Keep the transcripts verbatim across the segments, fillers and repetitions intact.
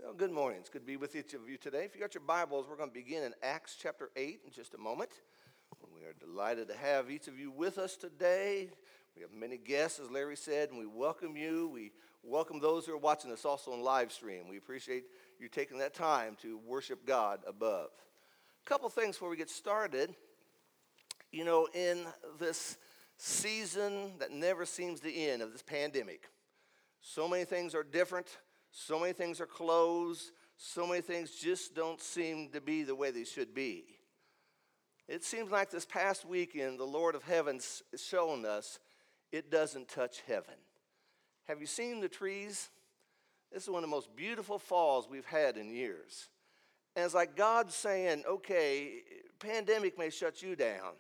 Well, good morning. It's good to be with each of you today. If you got your Bibles, we're going to begin in Acts chapter eight in just a moment. We are delighted to have each of you with us today. We have many guests, as Larry said, and we welcome you. We welcome those who are watching us also on live stream. We appreciate you taking that time to worship God above. A couple things before we get started. You know, in this season that never seems to end of this pandemic, so many things are different. So many things are closed. So many things just don't seem to be the way they should be. It seems like this past weekend, the Lord of Heaven's is showing us it doesn't touch heaven. Have you seen the trees? This is one of the most beautiful falls we've had in years. And it's like God saying, okay, pandemic may shut you down,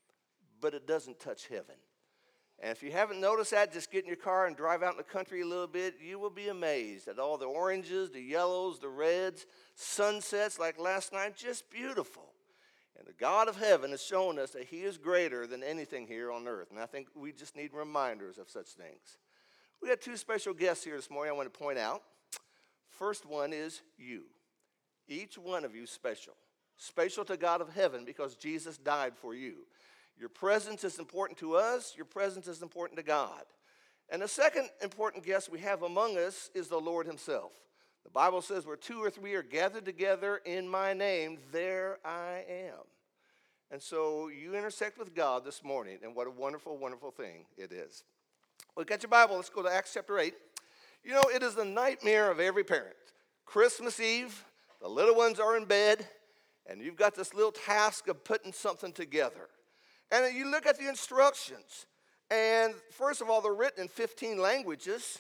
but it doesn't touch heaven. And if you haven't noticed that, just get in your car and drive out in the country a little bit. You will be amazed at all the oranges, the yellows, the reds, sunsets like last night, just beautiful. And the God of heaven is showing us that he is greater than anything here on earth. And I think we just need reminders of such things. We got two special guests here this morning I want to point out. First one is you. Each one of you special. Special to God of heaven because Jesus died for you. Your presence is important to us. Your presence is important to God. And the second important guest we have among us is the Lord himself. The Bible says where two or three are gathered together in my name, there I am. And so you intersect with God this morning, and what a wonderful, wonderful thing it is. Well, get your Bible. Let's go to Acts chapter eight. You know, it is the nightmare of every parent. Christmas Eve, the little ones are in bed, and you've got this little task of putting something together. And you look at the instructions, and first of all, they're written in fifteen languages,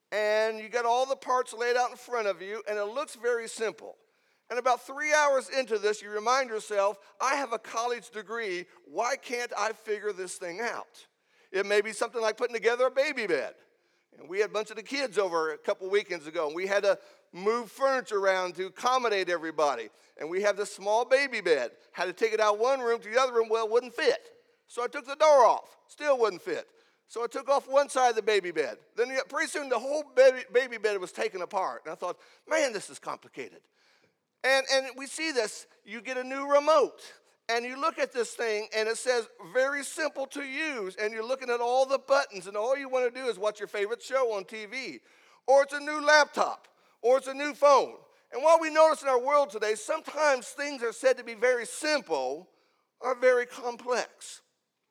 and you got all the parts laid out in front of you, and it looks very simple. And about three hours into this, you remind yourself, I have a college degree. Why can't I figure this thing out? It may be something like putting together a baby bed. And we had a bunch of the kids over a couple weekends ago, and we had to move furniture around to accommodate everybody. And we have this small baby bed. Had to take it out one room to the other room. Well, it wouldn't fit. So I took the door off. Still wouldn't fit. So I took off one side of the baby bed. Then pretty soon the whole baby, baby bed was taken apart. And I thought, man, this is complicated. And, and we see this. You get a new remote. And you look at this thing, and it says, very simple to use. And you're looking at all the buttons, and all you want to do is watch your favorite show on T V. Or it's a new laptop. Or it's a new phone. And what we notice in our world today, sometimes things are said to be very simple are very complex.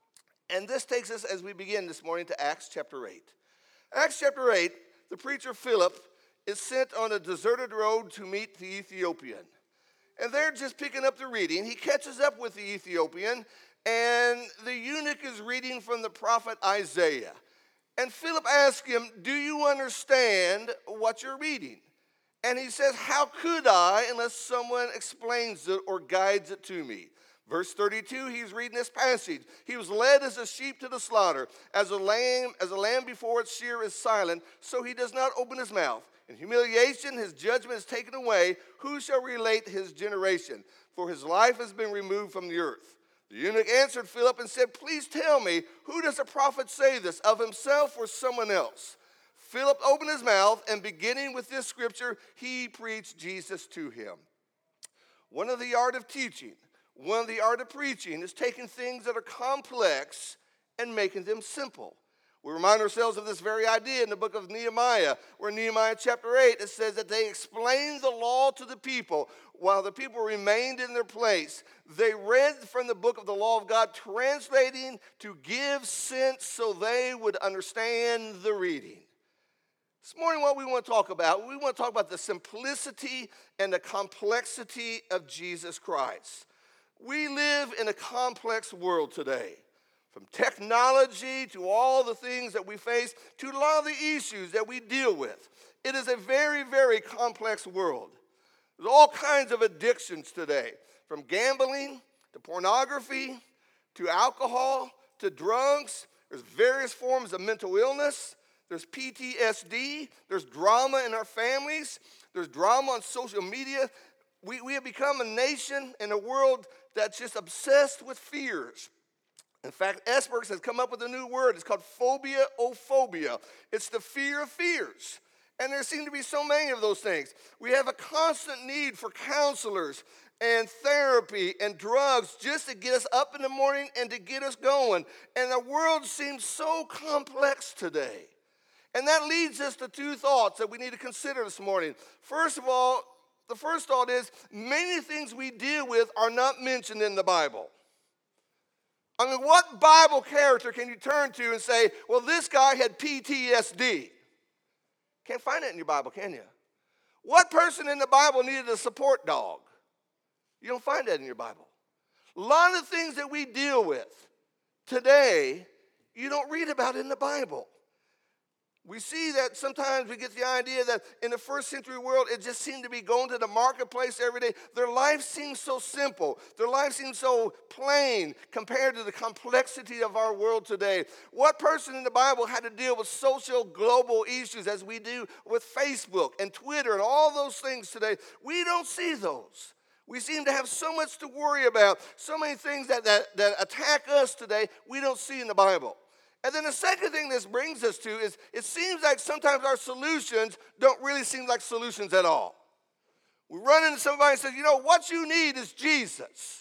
And this takes us, as we begin this morning, to Acts chapter eight. Acts chapter eight, the preacher Philip is sent on a deserted road to meet the Ethiopian. And they're just picking up the reading. He catches up with the Ethiopian, and the eunuch is reading from the prophet Isaiah. And Philip asks him, do you understand what you're reading? And he says, how could I unless someone explains it or guides it to me? Verse thirty-two, he's reading this passage. He was led as a sheep to the slaughter. As a lamb, as a lamb before its shear is silent, so he does not open his mouth. In humiliation, his judgment is taken away. Who shall relate his generation? For his life has been removed from the earth. The eunuch answered Philip and said, please tell me, who does the prophet say this, of himself or someone else? Philip opened his mouth, and beginning with this scripture, he preached Jesus to him. One of the art of teaching, one of the art of preaching is taking things that are complex and making them simple. We remind ourselves of this very idea in the book of Nehemiah, where Nehemiah chapter eight, it says that they explained the law to the people while the people remained in their place. They read from the book of the law of God, translating to give sense so they would understand the reading. This morning, what we want to talk about, we want to talk about the simplicity and the complexity of Jesus Christ. We live in a complex world today. From technology to all the things that we face to a lot of the issues that we deal with. It is a very, very complex world. There's all kinds of addictions today. From gambling to pornography to alcohol to drugs. There's various forms of mental illness. There's P T S D. There's drama in our families. There's drama on social media. We, we have become a nation and a world that's just obsessed with fears. In fact, Esbergs has come up with a new word. It's called phobia-ophobia. It's the fear of fears. And there seem to be so many of those things. We have a constant need for counselors and therapy and drugs just to get us up in the morning and to get us going. And the world seems so complex today. And that leads us to two thoughts that we need to consider this morning. First of all, the first thought is many things we deal with are not mentioned in the Bible. I mean, what Bible character can you turn to and say, well, this guy had P T S D? Can't find it in your Bible, can you? What person in the Bible needed a support dog? You don't find that in your Bible. A lot of things that we deal with today, you don't read about in the Bible. We see that sometimes we get the idea that in the first century world, it just seemed to be going to the marketplace every day. Their life seems so simple. Their life seems so plain compared to the complexity of our world today. What person in the Bible had to deal with social global issues as we do with Facebook and Twitter and all those things today? We don't see those. We seem to have so much to worry about, so many things that, that, that attack us today we don't see in the Bible. And then the second thing this brings us to is it seems like sometimes our solutions don't really seem like solutions at all. We run into somebody and say, you know, what you need is Jesus.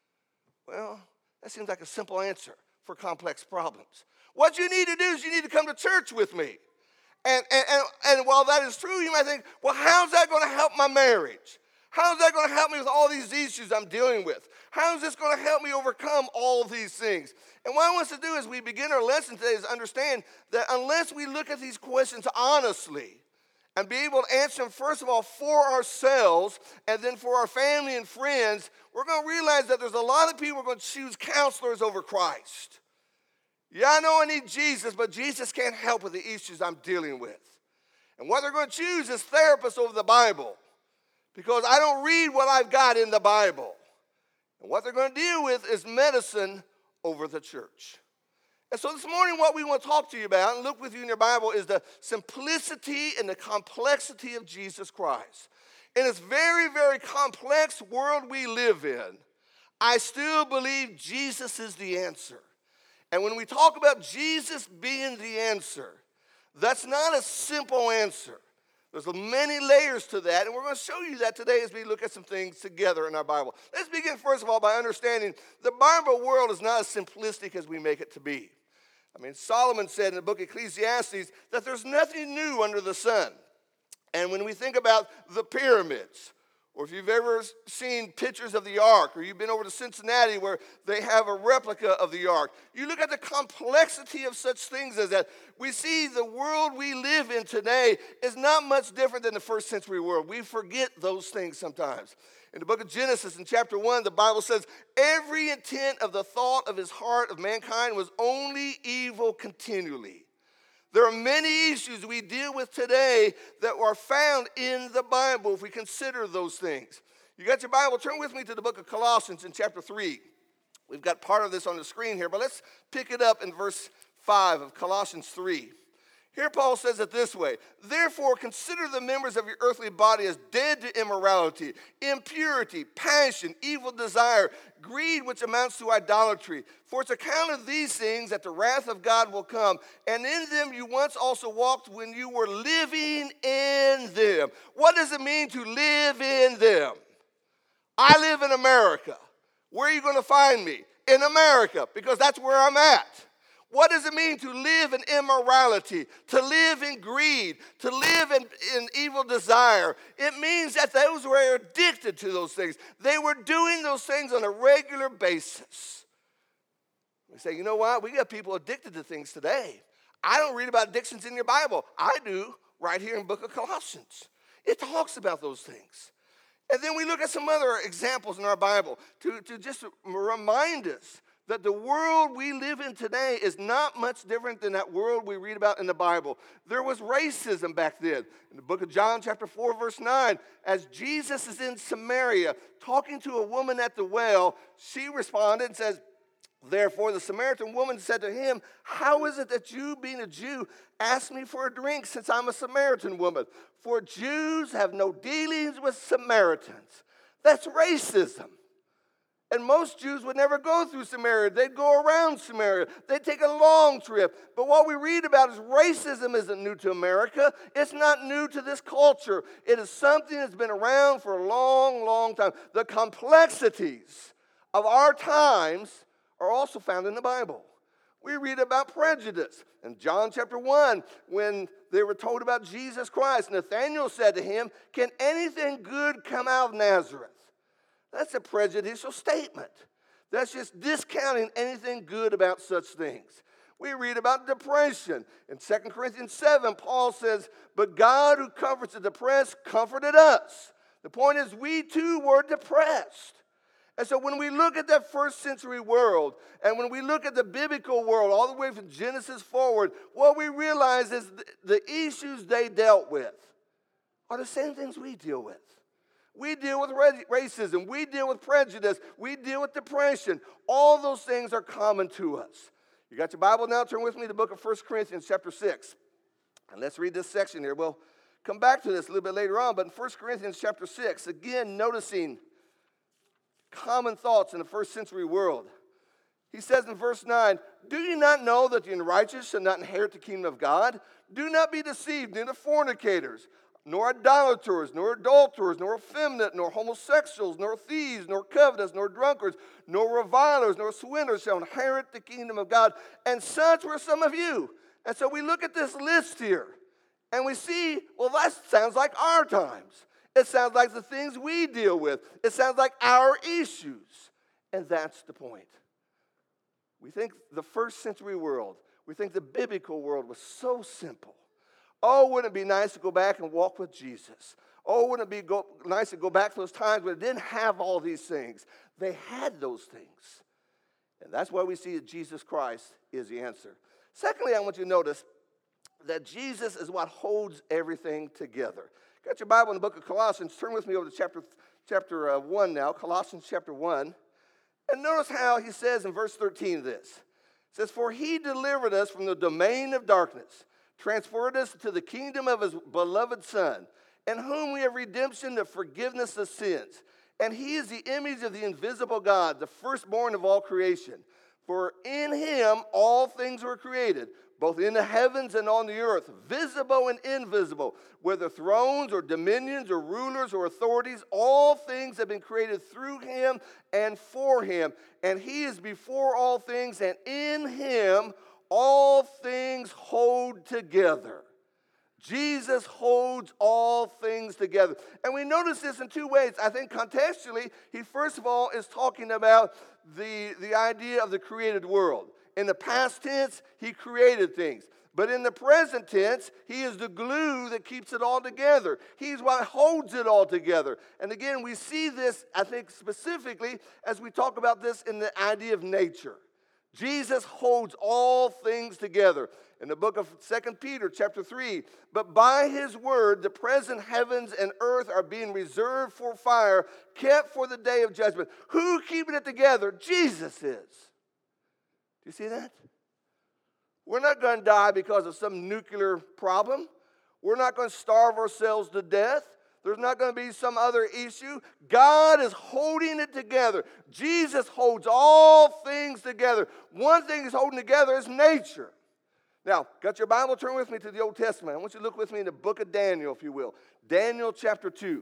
Well, that seems like a simple answer for complex problems. What you need to do is you need to come to church with me. And, and, and, and while that is true, you might think, well, how's that going to help my marriage? How is that going to help me with all these issues I'm dealing with? How is this going to help me overcome all of these things? And what I want us to do as we begin our lesson today is understand that unless we look at these questions honestly and be able to answer them, first of all, for ourselves and then for our family and friends, we're going to realize that there's a lot of people who are going to choose counselors over Christ. Yeah, I know I need Jesus, but Jesus can't help with the issues I'm dealing with. And what they're going to choose is therapists over the Bible, because I don't read what I've got in the Bible. And what they're going to deal with is medicine over the church. And so this morning what we want to talk to you about, and look with you in your Bible, is the simplicity and the complexity of Jesus Christ. In this very, very complex world we live in, I still believe Jesus is the answer. And when we talk about Jesus being the answer, that's not a simple answer. There's many layers to that, and we're going to show you that today as we look at some things together in our Bible. Let's begin, first of all, by understanding the Bible world is not as simplistic as we make it to be. I mean, Solomon said in the book of Ecclesiastes that there's nothing new under the sun. And when we think about the pyramids, or if you've ever seen pictures of the Ark, or you've been over to Cincinnati where they have a replica of the Ark, you look at the complexity of such things as that. We see the world we live in today is not much different than the first century world. We forget those things sometimes. In the book of Genesis, in chapter one, the Bible says, every intent of the thought of his heart of mankind was only evil continually. There are many issues we deal with today that are found in the Bible if we consider those things. You got your Bible? Turn with me to the book of Colossians in chapter three. We've got part of this on the screen here, but let's pick it up in verse five of Colossians three. Here Paul says it this way: therefore consider the members of your earthly body as dead to immorality, impurity, passion, evil desire, greed which amounts to idolatry. For it's accounted of these things that the wrath of God will come. And in them you once also walked when you were living in them. What does it mean to live in them? I live in America. Where are you going to find me? In America, because that's where I'm at. What does it mean to live in immorality, to live in greed, to live in, in evil desire? It means that those were addicted to those things. They were doing those things on a regular basis. We say, you know what? We got people addicted to things today. I don't read about addictions in your Bible. I do right here in the book of Colossians. It talks about those things. And then we look at some other examples in our Bible to, to just remind us that the world we live in today is not much different than that world we read about in the Bible. There was racism back then. In the book of John chapter four, verse nine, as Jesus is in Samaria talking to a woman at the well, she responded and says, therefore the Samaritan woman said to him, how is it that you, being a Jew, ask me for a drink since I'm a Samaritan woman? For Jews have no dealings with Samaritans. That's racism. And most Jews would never go through Samaria. They'd go around Samaria. They'd take a long trip. But what we read about is racism isn't new to America. It's not new to this culture. It is something that's been around for a long, long time. The complexities of our times are also found in the Bible. We read about prejudice. In John chapter one, when they were told about Jesus Christ, Nathanael said to him, "Can anything good come out of Nazareth?" That's a prejudicial statement. That's just discounting anything good about such things. We read about depression. In Second Corinthians seven, Paul says, "But God who comforts the depressed comforted us." The point is, we too were depressed. And so when we look at that first century world, and when we look at the biblical world, all the way from Genesis forward, what we realize is th- the issues they dealt with are the same things we deal with. We deal with racism. We deal with prejudice. We deal with depression. All those things are common to us. You got your Bible now? Turn with me to the book of First Corinthians chapter six. And let's read this section here. We'll come back to this a little bit later on. But in First Corinthians chapter six, again, noticing common thoughts in the first century world. He says in verse nine, "Do you not know that the unrighteous shall not inherit the kingdom of God? Do not be deceived, neither fornicators, nor idolaters, nor adulterers, nor effeminate, nor homosexuals, nor thieves, nor covetous, nor drunkards, nor revilers, nor swindlers shall inherit the kingdom of God. And such were some of you." And so we look at this list here, and we see, well, that sounds like our times. It sounds like the things we deal with. It sounds like our issues. And that's the point. We think the first century world, we think the biblical world was so simple. Oh, wouldn't it be nice to go back and walk with Jesus? Oh, wouldn't it be go, nice to go back to those times when it didn't have all these things? They had those things. And that's why we see that Jesus Christ is the answer. Secondly, I want you to notice that Jesus is what holds everything together. Got your Bible in the book of Colossians. Turn with me over to chapter, chapter uh, one now, Colossians chapter one. And notice how he says in verse thirteen this. It says, "For he delivered us from the domain of darkness, transferred us to the kingdom of his beloved Son, in whom we have redemption, the forgiveness of sins. And he is the image of the invisible God, the firstborn of all creation. For in him all things were created, both in the heavens and on the earth, visible and invisible, whether thrones or dominions or rulers or authorities, all things have been created through him and for him. And he is before all things, and in him all things hold together." Jesus holds all things together. And we notice this in two ways. I think contextually, he first of all is talking about the, the idea of the created world. In the past tense, he created things. But in the present tense, he is the glue that keeps it all together. He's what holds it all together. And again, we see this, I think, specifically as we talk about this in the idea of nature. Jesus holds all things together. In the book of Second Peter chapter three, "But by his word the present heavens and earth are being reserved for fire, kept for the day of judgment." Who keeping it together? Jesus is. Do you see that? We're not going to die because of some nuclear problem. We're not going to starve ourselves to death. There's not going to be some other issue. God is holding it together. Jesus holds all things together. One thing he's holding together is nature. Now, got your Bible? Turn with me to the Old Testament. I want you to look with me in the book of Daniel, if you will. Daniel chapter two.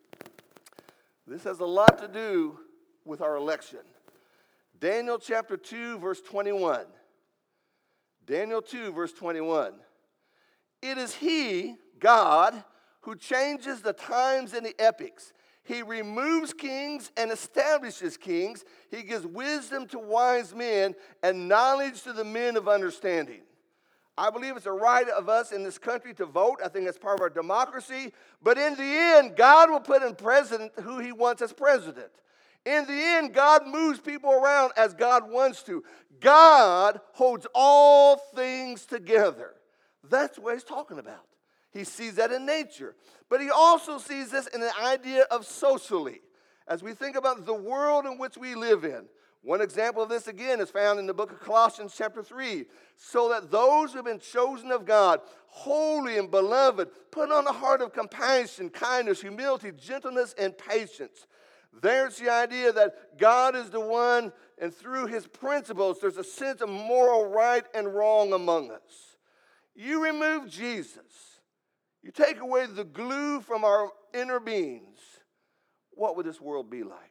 This has a lot to do with our election. Daniel chapter two, verse twenty-one. Daniel two, verse twenty-one. "It is he, God, who changes the times and the epochs. He removes kings and establishes kings. He gives wisdom to wise men and knowledge to the men of understanding." I believe it's a right of us in this country to vote. I think that's part of our democracy. But in the end, God will put in president who he wants as president. In the end, God moves people around as God wants to. God holds all things together. That's what he's talking about. He sees that in nature. But he also sees this in the idea of socially. As we think about the world in which we live in, one example of this, again, is found in the book of Colossians chapter three. "So that those who have been chosen of God, holy and beloved, put on a heart of compassion, kindness, humility, gentleness, and patience. There's the idea that God is the one, and through his principles, there's a sense of moral right and wrong among us. You remove Jesus, you take away the glue from our inner beings, what would this world be like?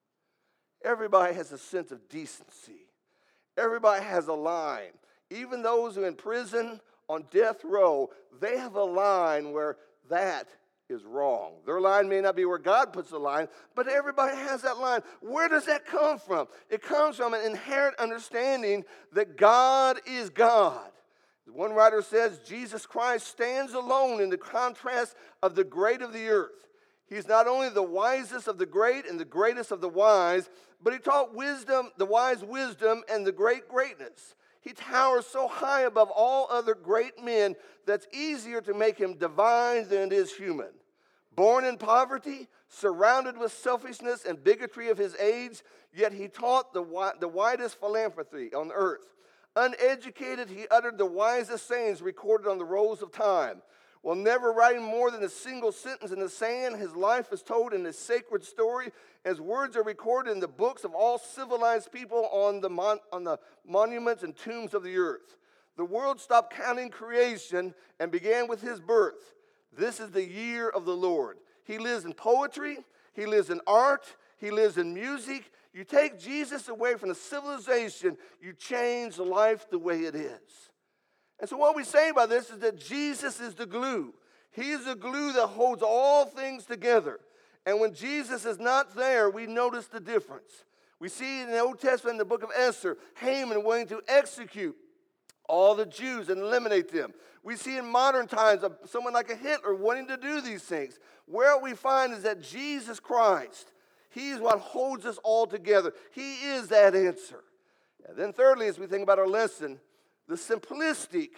Everybody has a sense of decency. Everybody has a line. Even those who are in prison on death row, they have a line where that is wrong. Their line may not be where God puts the line, but everybody has that line. Where does that come from? It comes from an inherent understanding that God is God. One writer says Jesus Christ stands alone in the contrast of the great of the earth. He's not only the wisest of the great and the greatest of the wise, but he taught wisdom, the wise wisdom, and the great greatness. He towers so high above all other great men that's easier to make him divine than it is human. Born in poverty, surrounded with selfishness and bigotry of his age, yet he taught the, wi- the widest philanthropy on earth. Uneducated, he uttered the wisest sayings recorded on the rolls of time. While never writing more than a single sentence in the sand, his life is told in his sacred story. His words are recorded in the books of all civilized people on the, mon- on the monuments and tombs of the earth. The world stopped counting creation and began with his birth. This is the year of the Lord. He lives in poetry. He lives in art. He lives in music. You take Jesus away from the civilization, you change life the way it is. And so what we say by this is that Jesus is the glue. He is the glue that holds all things together. And when Jesus is not there, we notice the difference. We see in the Old Testament, in the book of Esther, Haman wanting to execute all the Jews and eliminate them. We see in modern times someone like a Hitler wanting to do these things. Where we find is that Jesus Christ, he is what holds us all together. He is that answer. And then thirdly, as we think about our lesson, the simplistic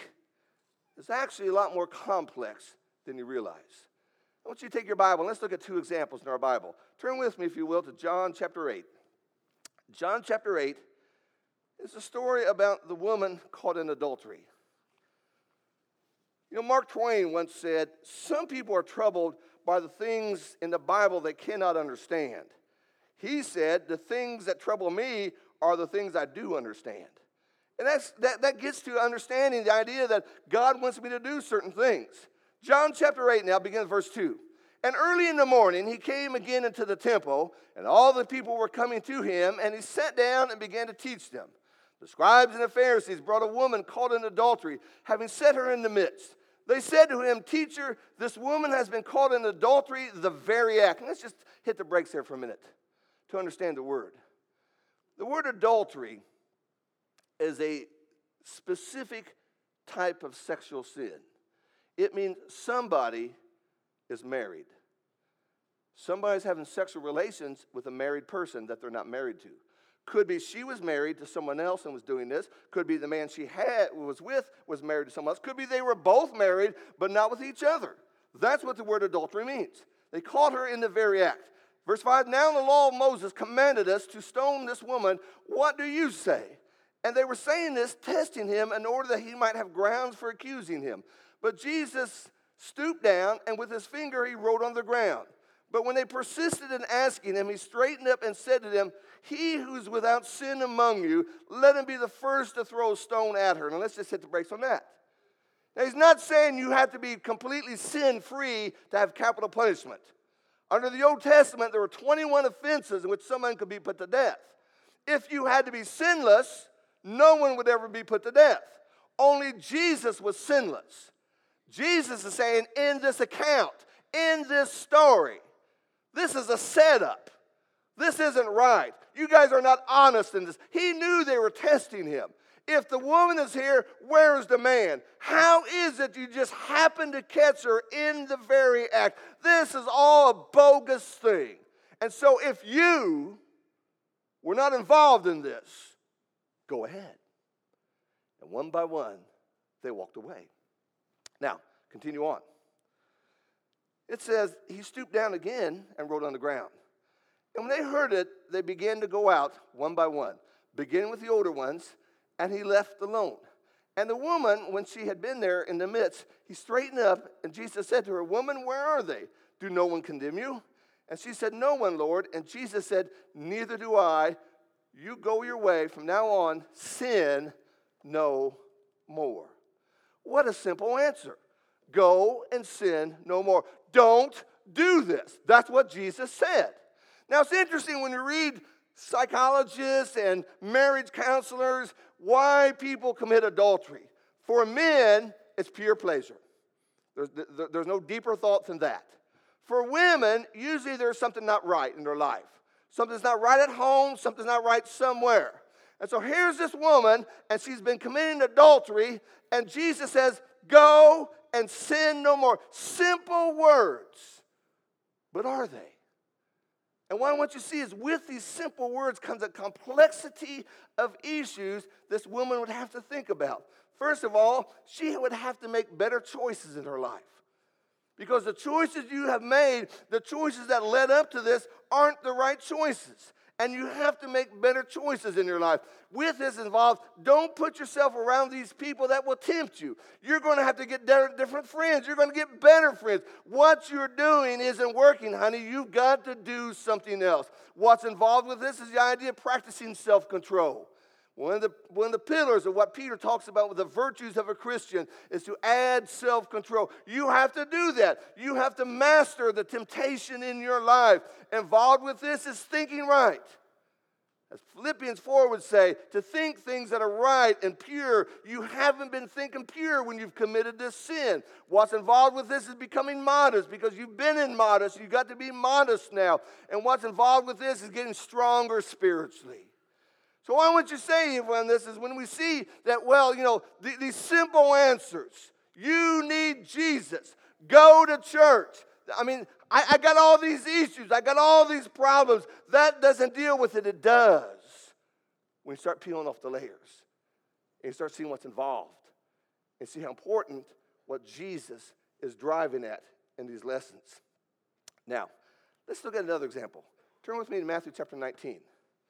is actually a lot more complex than you realize. I want you to take your Bible and let's look at two examples in our Bible. Turn with me, if you will, to John chapter eight. John chapter eight is a story about the woman caught in adultery. You know, Mark Twain once said, some people are troubled by the things in the Bible they cannot understand. He said, the things that trouble me are the things I do understand. And that's, that, that gets to understanding the idea that God wants me to do certain things. John chapter eight now begins verse two. And early in the morning he came again into the temple, and all the people were coming to him, and he sat down and began to teach them. The scribes and the Pharisees brought a woman caught in adultery, having set her in the midst. They said to him, Teacher, this woman has been caught in adultery, the very act. And let's just hit the brakes there for a minute to understand the word. The word adultery is a specific type of sexual sin. It means somebody is married. Somebody's having sexual relations with a married person that they're not married to. Could be she was married to someone else and was doing this. Could be the man she had was with was married to someone else. Could be they were both married but not with each other. That's what the word adultery means. They caught her in the very act. Verse five, now the law of Moses commanded us to stone this woman. What do you say? And they were saying this, testing him in order that he might have grounds for accusing him. But Jesus stooped down, and with his finger he wrote on the ground. But when they persisted in asking him, he straightened up and said to them, he who's without sin among you, let him be the first to throw a stone at her. Now let's just hit the brakes on that. Now he's not saying you have to be completely sin-free to have capital punishment. Under the Old Testament, there were twenty-one offenses in which someone could be put to death. If you had to be sinless, no one would ever be put to death. Only Jesus was sinless. Jesus is saying, in this account, in this story, this is a setup. This isn't right. You guys are not honest in this. He knew they were testing him. If the woman is here, where is the man? How is it you just happen to catch her in the very act? This is all a bogus thing. And so if you were not involved in this, go ahead. And one by one, they walked away. Now, continue on. It says, he stooped down again and wrote on the ground. And when they heard it, they began to go out one by one, beginning with the older ones, and he left alone. And the woman, when she had been there in the midst, he straightened up, and Jesus said to her, Woman, where are they? Do no one condemn you? And she said, no one, Lord. And Jesus said, neither do I. You go your way. From now on, sin no more. What a simple answer. Go and sin no more. Don't do this. That's what Jesus said. Now, it's interesting when you read psychologists and marriage counselors why people commit adultery. For men, it's pure pleasure. There's, there's no deeper thought than that. For women, usually there's something not right in their life. Something's not right at home, something's not right somewhere. And so here's this woman, and she's been committing adultery, and Jesus says, go and sin no more. Simple words, but are they? And what I want you to see is with these simple words comes a complexity of issues this woman would have to think about. First of all, she would have to make better choices in her life. Because the choices you have made, the choices that led up to this, aren't the right choices. And you have to make better choices in your life. With this involved, don't put yourself around these people that will tempt you. You're going to have to get different friends. You're going to get better friends. What you're doing isn't working, honey. You've got to do something else. What's involved with this is the idea of practicing self-control. One of, the, one of the pillars of what Peter talks about with the virtues of a Christian is to add self-control. You have to do that. You have to master the temptation in your life. Involved with this is thinking right. As Philippians four would say, to think things that are right and pure. You haven't been thinking pure when you've committed this sin. What's involved with this is becoming modest because you've been in modest. You've got to be modest now. And what's involved with this is getting stronger spiritually. So what I want you to say on this is when we see that, well, you know, the, these simple answers. You need Jesus. Go to church. I mean, I, I got all these issues. I got all these problems. That doesn't deal with it. It does. When you start peeling off the layers and you start seeing what's involved and see how important what Jesus is driving at in these lessons. Now, let's look at another example. Turn with me to Matthew chapter nineteen.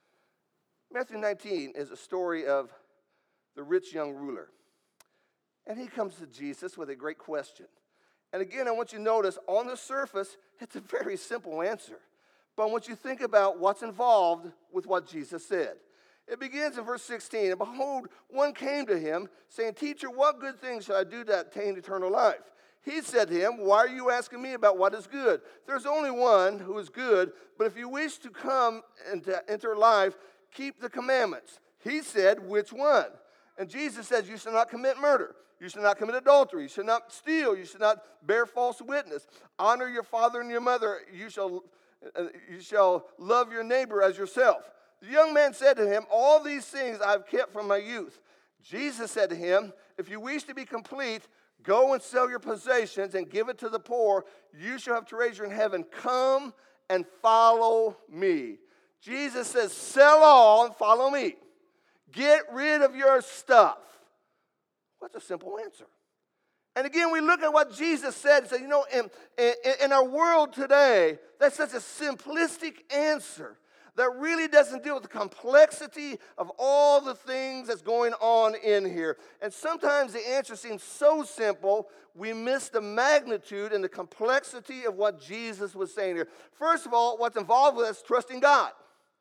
Matthew nineteen is a story of the rich young ruler. And he comes to Jesus with a great question. And again, I want you to notice, on the surface, it's a very simple answer. But I want you to think about what's involved with what Jesus said. It begins in verse sixteen. And behold, one came to him, saying, Teacher, what good things shall I do to attain eternal life? He said to him, why are you asking me about what is good? There's only one who is good, but if you wish to come and to enter life, keep the commandments. He said, which one? And Jesus says, you shall not commit murder. You shall not commit adultery. You shall not steal. You shall not bear false witness. Honor your father and your mother. You shall, uh, you shall love your neighbor as yourself. The young man said to him, all these things I have kept from my youth. Jesus said to him, if you wish to be complete, go and sell your possessions and give it to the poor. You shall have treasure in heaven. Come and follow me. Jesus says, sell all and follow me. Get rid of your stuff. What's a simple answer? And again, we look at what Jesus said and say, you know, in, in, in our world today, that's such a simplistic answer that really doesn't deal with the complexity of all the things that's going on in here. And sometimes the answer seems so simple, we miss the magnitude and the complexity of what Jesus was saying here. First of all, what's involved with us is trusting God.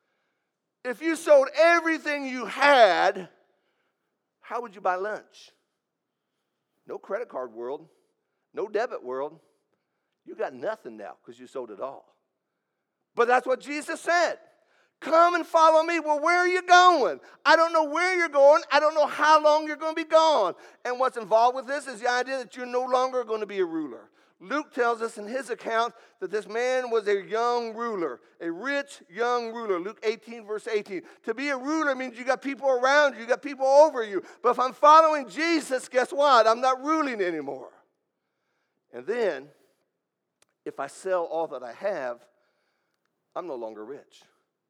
If you sold everything you had, how would you buy lunch? No credit card world, no debit world. You got nothing now because you sold it all. But that's what Jesus said. Come and follow me. Well, where are you going? I don't know where you're going. I don't know how long you're going to be gone. And what's involved with this is the idea that you're no longer going to be a ruler. Luke tells us in his account that this man was a young ruler, a rich young ruler. Luke eighteen, verse eighteen. To be a ruler means you got people around you, you got people over you. But if I'm following Jesus, guess what? I'm not ruling anymore. And then, if I sell all that I have, I'm no longer rich.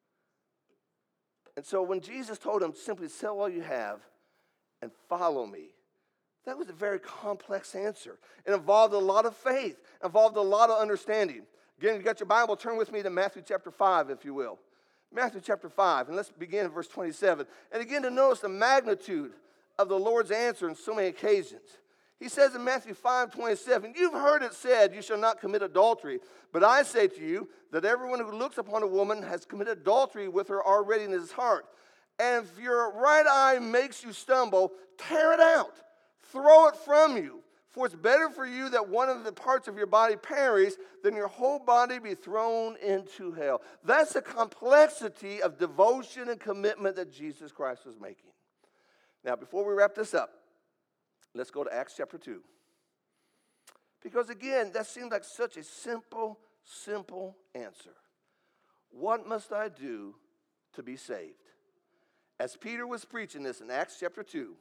And so when Jesus told him, simply sell all you have and follow me, that was a very complex answer. It involved a lot of faith. It involved a lot of understanding. Again, you got your Bible, turn with me to Matthew chapter five, if you will. Matthew chapter five, and let's begin in verse twenty-seven. And again, to notice the magnitude of the Lord's answer on so many occasions. He says in Matthew five twenty-seven, you've heard it said, you shall not commit adultery. But I say to you that everyone who looks upon a woman has committed adultery with her already in his heart. And if your right eye makes you stumble, tear it out. Throw it from you. For it's better for you that one of the parts of your body perish than your whole body be thrown into hell. That's the complexity of devotion and commitment that Jesus Christ was making. Now, before we wrap this up, let's go to Acts chapter two. Because again, that seems like such a simple, simple answer. What must I do to be saved? As Peter was preaching this in Acts chapter two,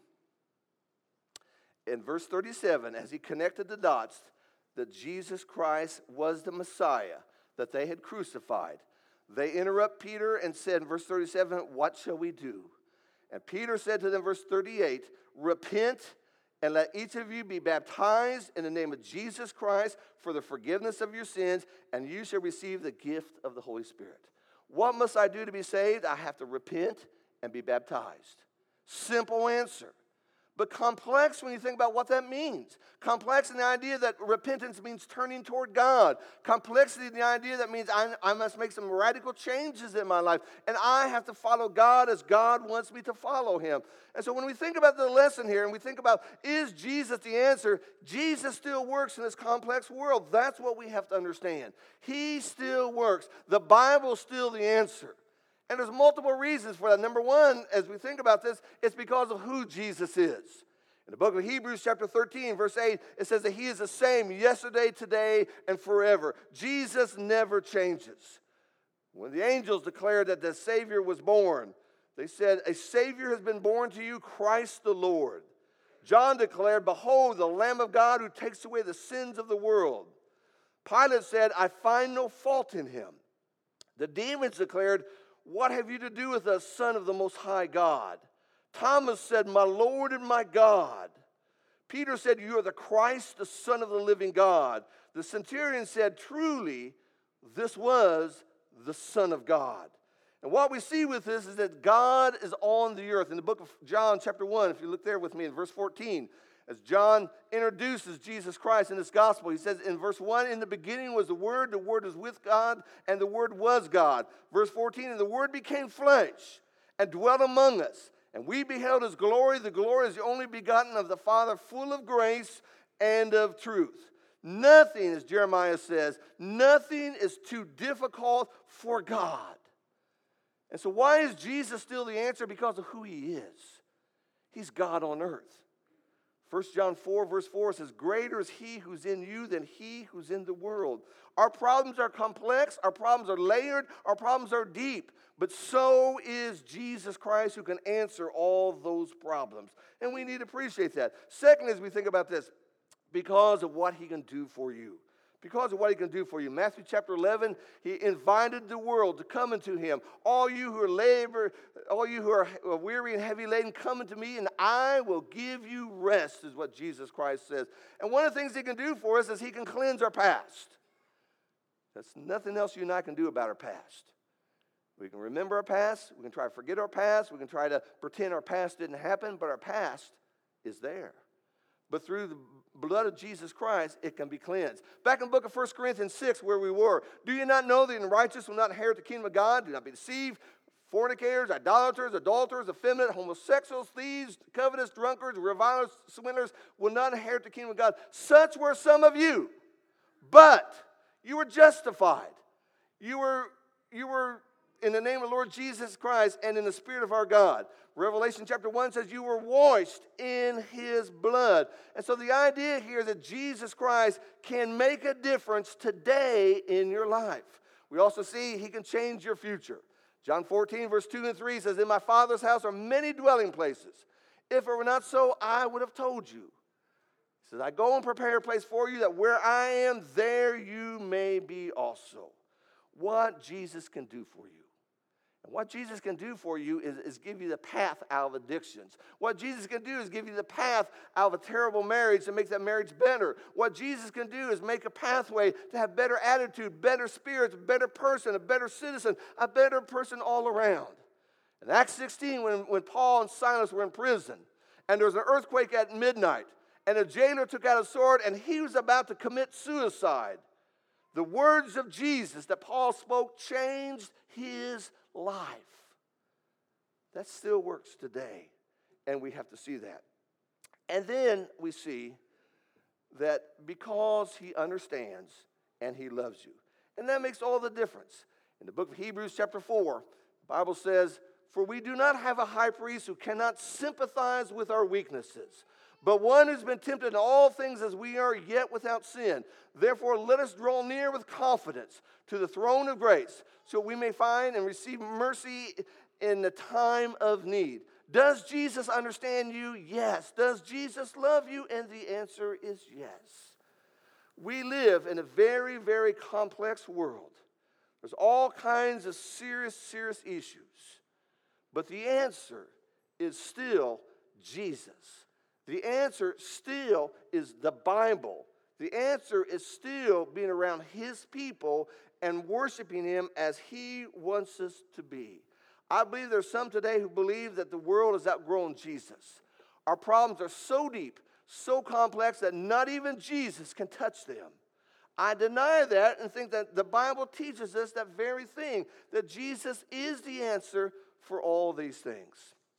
in verse thirty-seven, as he connected the dots that Jesus Christ was the Messiah that they had crucified, they interrupt Peter and said in verse thirty-seven, what shall we do? And Peter said to them, verse thirty-eight, repent and let each of you be baptized in the name of Jesus Christ for the forgiveness of your sins, and you shall receive the gift of the Holy Spirit. What must I do to be saved? I have to repent and be baptized. Simple answer. But complex when you think about what that means. Complex in the idea that repentance means turning toward God. Complexity in the idea that means I, I must make some radical changes in my life. And I have to follow God as God wants me to follow him. And so when we think about the lesson here and we think about, is Jesus the answer? Jesus still works in this complex world. That's what we have to understand. He still works. The Bible's still the answer. And there's multiple reasons for that. Number one, as we think about this, it's because of who Jesus is. In the book of Hebrews chapter thirteen, verse eight, it says that he is the same yesterday, today, and forever. Jesus never changes. When the angels declared that the Savior was born, they said, a Savior has been born to you, Christ the Lord. John declared, behold, the Lamb of God who takes away the sins of the world. Pilate said, I find no fault in him. The demons declared, what have you to do with us, Son of the Most High God? Thomas said, my Lord and my God. Peter said, you are the Christ, the Son of the living God. The centurion said, truly, this was the Son of God. And what we see with this is that God is on the earth. In the book of John chapter one, if you look there with me in verse fourteen, as John introduces Jesus Christ in this gospel, he says in verse one, in the beginning was the Word, the Word was with God, and the Word was God. Verse fourteen, and the Word became flesh and dwelt among us. And we beheld his glory. The glory is the only begotten of the Father, full of grace and of truth. Nothing, as Jeremiah says, nothing is too difficult for God. And so why is Jesus still the answer? Because of who he is. He's God on earth. First John four, verse four says, greater is he who's in you than he who's in the world. Our problems are complex. Our problems are layered. Our problems are deep. But so is Jesus Christ, who can answer all those problems. And we need to appreciate that. Second, as we think about this, because of what he can do for you. Because of what he can do for you. Matthew chapter eleven, he invited the world to come unto him. All you who are labor, all you who are weary and heavy laden, come unto me, and I will give you rest, is what Jesus Christ says. And one of the things he can do for us is he can cleanse our past. That's nothing else you and I can do about our past. We can remember our past. We can try to forget our past. We can try to pretend our past didn't happen, but our past is there. But through the blood of Jesus Christ, it can be cleansed. Back in the book of First Corinthians six, where we were, do you not know that the righteous will not inherit the kingdom of God? Do not be deceived. Fornicators, idolaters, adulterers, effeminate, homosexuals, thieves, covetous, drunkards, revilers, swindlers will not inherit the kingdom of God. Such were some of you. But you were justified. You were, you were in the name of the Lord Jesus Christ and in the Spirit of our God. Revelation chapter one says you were washed in his blood. And so the idea here is that Jesus Christ can make a difference today in your life. We also see he can change your future. John fourteen, verse two and three says, in my Father's house are many dwelling places. If it were not so, I would have told you. He says, I go and prepare a place for you, that where I am, there you may be also. What Jesus can do for you. And what Jesus can do for you is, is give you the path out of addictions. What Jesus can do is give you the path out of a terrible marriage to make that marriage better. What Jesus can do is make a pathway to have better attitude, better spirits, a better person, a better citizen, a better person all around. In Acts sixteen, when, when Paul and Silas were in prison, and there was an earthquake at midnight, and the jailer took out a sword, and he was about to commit suicide. The words of Jesus that Paul spoke changed his life. That still works today, and we have to see that. And then we see that because he understands and he loves you. And that makes all the difference. In the book of Hebrews chapter four, the Bible says, "For we do not have a high priest who cannot sympathize with our weaknesses, but one who's been tempted in all things as we are, yet without sin. Therefore, let us draw near with confidence to the throne of grace, so we may find and receive mercy in the time of need." Does Jesus understand you? Yes. Does Jesus love you? And the answer is yes. We live in a very, very complex world. There's all kinds of serious, serious issues. But the answer is still Jesus. The answer still is the Bible. The answer is still being around his people and worshiping him as he wants us to be. I believe there's some today who believe that the world has outgrown Jesus. Our problems are so deep, so complex that not even Jesus can touch them. I deny that and think that the Bible teaches us that very thing, that Jesus is the answer for all these things.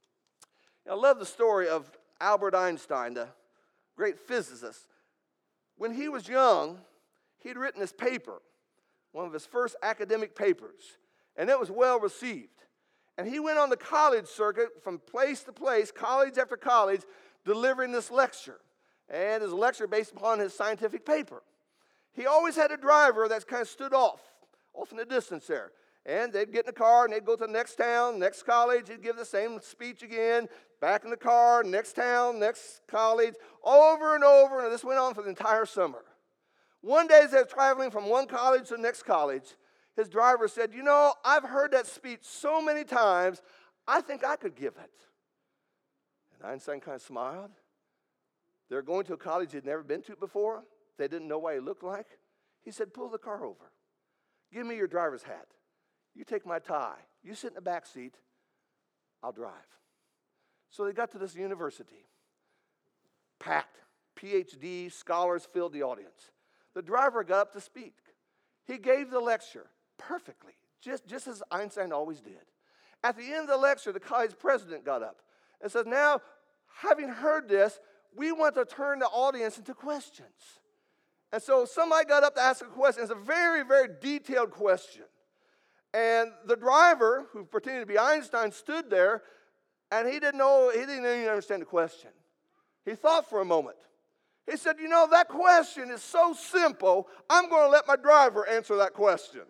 I love the story of Albert Einstein, the great physicist. When he was young, he'd written this paper, one of his first academic papers, and it was well received. And he went on the college circuit from place to place, college after college, delivering this lecture. And his lecture based upon his scientific paper. He always had a driver that's kind of stood off, off in the distance there. And they'd get in the car and they'd go to the next town, next college. He'd give the same speech again, back in the car, next town, next college, over and over. And this went on for the entire summer. One day as they were traveling from one college to the next college, his driver said, "You know, I've heard that speech so many times, I think I could give it." And Einstein kind of smiled. They're going to a college he'd never been to before. They didn't know what he looked like. He said, "Pull the car over. Give me your driver's hat. You take my tie. You sit in the back seat. I'll drive." So they got to this university. Packed. P H D scholars filled the audience. The driver got up to speak. He gave the lecture perfectly, just, just as Einstein always did. At the end of the lecture, the college president got up and said, "Now, having heard this, we want to turn the audience into questions." And so somebody got up to ask a question. It's a very, very detailed question. And the driver, who pretended to be Einstein, stood there, and he didn't know, he didn't even understand the question. He thought for a moment. He said, "You know, that question is so simple, I'm going to let my driver answer that question."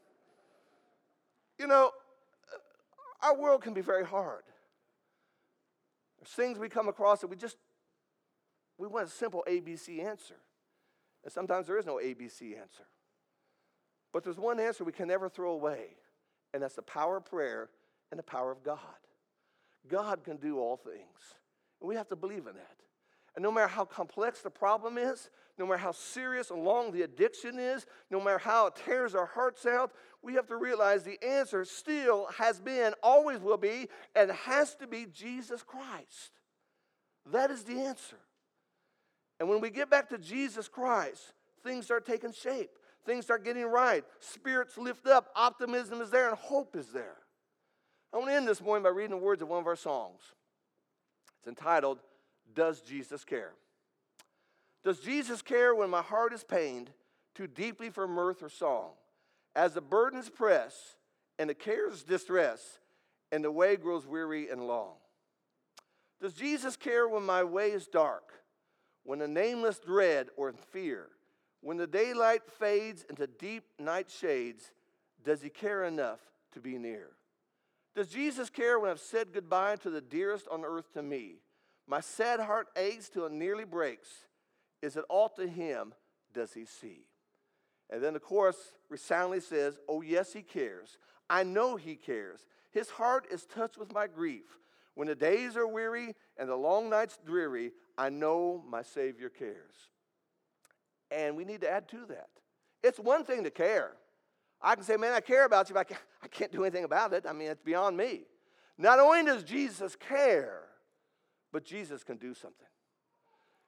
You know, our world can be very hard. There's things we come across that we just, we want a simple A B C answer. And sometimes there is no A B C answer. But there's one answer we can never throw away, and that's the power of prayer and the power of God. God can do all things, and we have to believe in that. And no matter how complex the problem is, no matter how serious and long the addiction is, no matter how it tears our hearts out, we have to realize the answer still has been, always will be, and has to be Jesus Christ. That is the answer. And when we get back to Jesus Christ, things start taking shape. Things start getting right. Spirits lift up. Optimism is there and hope is there. I want to end this morning by reading the words of one of our songs. It's entitled, "Does Jesus Care?" Does Jesus care when my heart is pained too deeply for mirth or song? As the burdens press and the cares distress and the way grows weary and long? Does Jesus care when my way is dark, when the nameless dread or fear, when the daylight fades into deep night shades? Does he care enough to be near? Does Jesus care when I've said goodbye to the dearest on earth to me? My sad heart aches till it nearly breaks. Is it all to him does he see? And then the chorus resoundingly says, "Oh yes, he cares. I know he cares. His heart is touched with my grief. When the days are weary and the long nights dreary, I know my Savior cares." And we need to add to that. It's one thing to care. I can say, "Man, I care about you, but I can't, I can't do anything about it. I mean, it's beyond me." Not only does Jesus care, but Jesus can do something.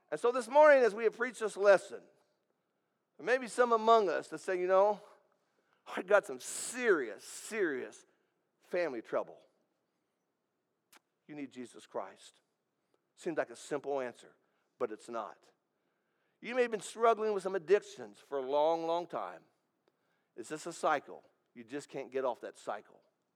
And so this morning, as we have preached this lesson, there may be some among us that say, you know, I got some serious, serious family trouble. You need Jesus Christ. Seems like a simple answer, but it's not. You may have been struggling with some addictions for a long, long time. It's just a cycle. You just can't get off that cycle.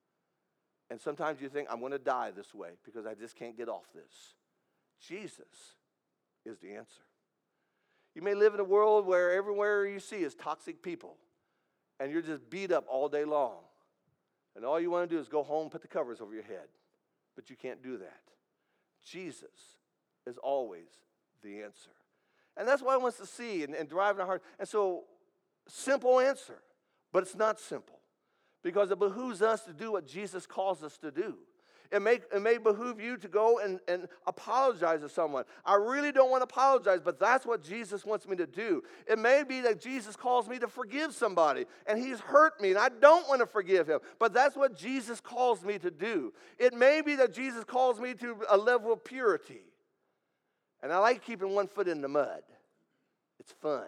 And sometimes you think, I'm going to die this way because I just can't get off this. Jesus is the answer. You may live in a world where everywhere you see is toxic people, and you're just beat up all day long. And all you want to do is go home and put the covers over your head. But you can't do that. Jesus is always the answer. And that's what I want us to see and, and drive in our heart. And so, simple answer, but it's not simple. Because it behooves us to do what Jesus calls us to do. It may, it may behoove you to go and, and apologize to someone. I really don't want to apologize, but that's what Jesus wants me to do. It may be that Jesus calls me to forgive somebody, and he's hurt me, and I don't want to forgive him, but that's what Jesus calls me to do. It may be that Jesus calls me to a level of purity, and I like keeping one foot in the mud. It's fun,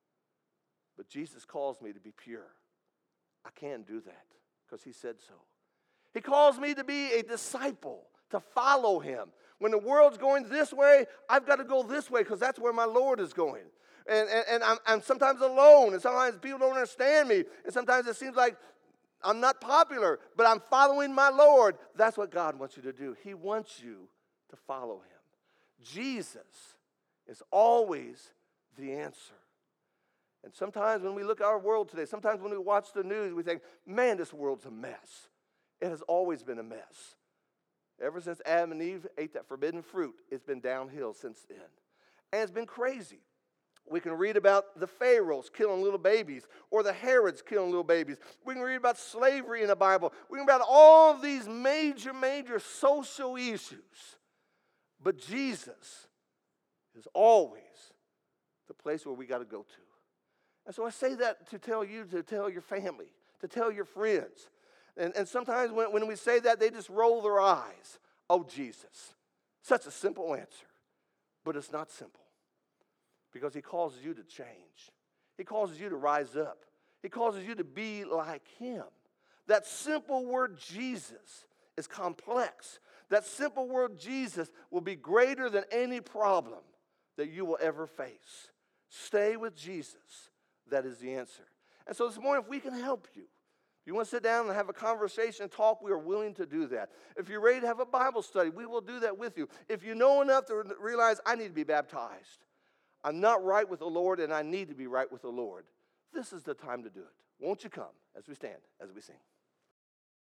but Jesus calls me to be pure. I can't do that because he said so. He calls me to be a disciple, to follow him. When the world's going this way, I've got to go this way because that's where my Lord is going. And, and, and I'm, I'm sometimes alone, and sometimes people don't understand me, and sometimes it seems like I'm not popular, but I'm following my Lord. That's what God wants you to do. He wants you to follow him. Jesus is always the answer. And sometimes when we look at our world today, sometimes when we watch the news, we think, man, this world's a mess. It has always been a mess. Ever since Adam and Eve ate that forbidden fruit, it's been downhill since then. And it's been crazy. We can read about the Pharaohs killing little babies, or the Herods killing little babies. We can read about slavery in the Bible. We can read about all of these major, major social issues. But Jesus is always the place where we got to go to. And so I say that to tell you, to tell your family, to tell your friends. And, and sometimes when, when we say that, they just roll their eyes. Oh, Jesus. Such a simple answer. But it's not simple. Because he causes you to change. He causes you to rise up. He causes you to be like him. That simple word Jesus is complex. That simple word Jesus will be greater than any problem that you will ever face. Stay with Jesus. That is the answer. And so this morning, if we can help you, if you want to sit down and have a conversation, talk, we are willing to do that. If you're ready to have a Bible study, we will do that with you. If you know enough to realize I need to be baptized, I'm not right with the Lord and I need to be right with the Lord, this is the time to do it. Won't you come as we stand, as we sing?